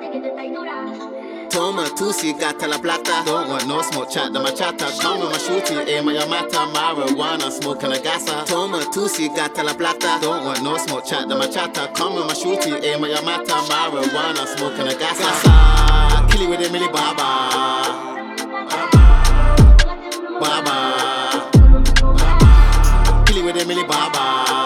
Toma tu si gata la plata. Don't want no smoke, chat the machata. Come with my shooty, aim at your mata. Marijuana, smoking a gasa. Toma tu si gata la plata. Don't want no smoke, chat the machata. Come with my shooty, aim at your mata. Marijuana, smoking a gasa. Kill it with a milli baba. Baba. Kill it with a milli baba.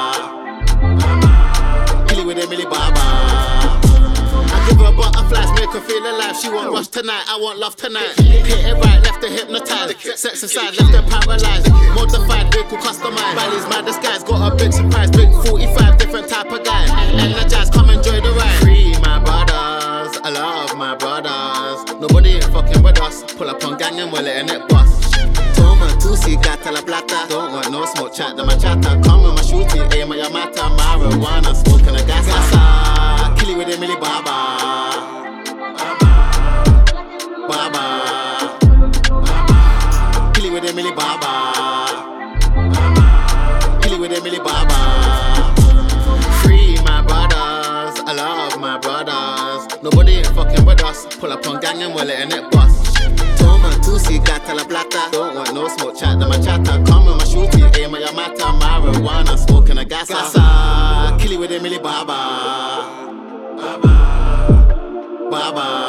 Kill it with a milli baba. Give her butterflies, make her feel alive. She want rush tonight, I want love tonight. Hit it right, left her hypnotized. Sex aside, left her paralyzed. Modified, vehicle customized. Bally's my disguise, got a big surprise. Big 45, different type of guy. Energized, come enjoy the ride. Free my brothers, I love my brothers. Nobody ain't fucking with us. Pull up on gang and we're letting it bust. Toma tu si gata la plata. Don't want no smoke, chat the machata. Come with my shooty, aim at your mata. Marijuana, smoking a gasa. Kill it with a milli baba. Baba. Kill it with a milli baba. Kill it with a milli baba. Free my brothers, I love my brothers. Nobody ain't fucking with us. Pull up on gang and we're letting it bust. Toma tu si gata la plata. Don't want no smoke, chat the machata. Come with my shooty, aim at your mata. Marijuana, smoking a gasa. Kill it with a milli baba. Baba.